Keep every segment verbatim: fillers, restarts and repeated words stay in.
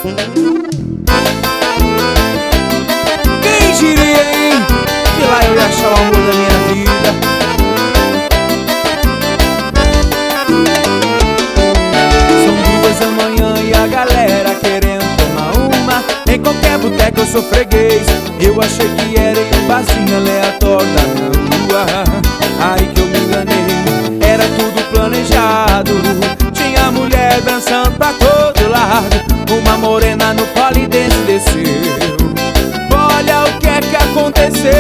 Quem diria, hein, que lá eu ia achar o amor da minha vida. São duas da manhã e a galera querendo tomar uma. Em qualquer boteca eu sou freguês. Eu achei que era em um barzinho aleatório da minha rua. Aí que eu me enganei, era tudo planejado. Tinha mulher dançando pra todo lado. Uma morena no polidense desceu. Olha o que é que aconteceu.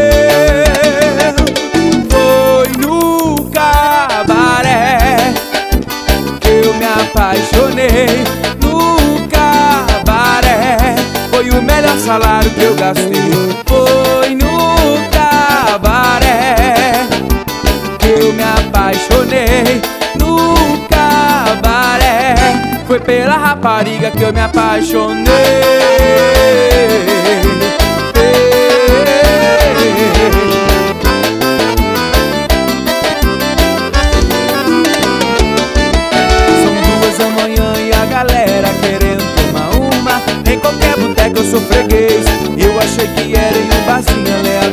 Foi no cabaré que eu me apaixonei. No cabaré foi o melhor salário que eu gastei. Foi no cabaré que eu me apaixonei. No cabaré foi pela rapariga que eu me apaixonei. São duas da manhã e a galera querendo tomar uma. Em qualquer boteca eu sou freguês. Eu achei que era em um barzinho aleatório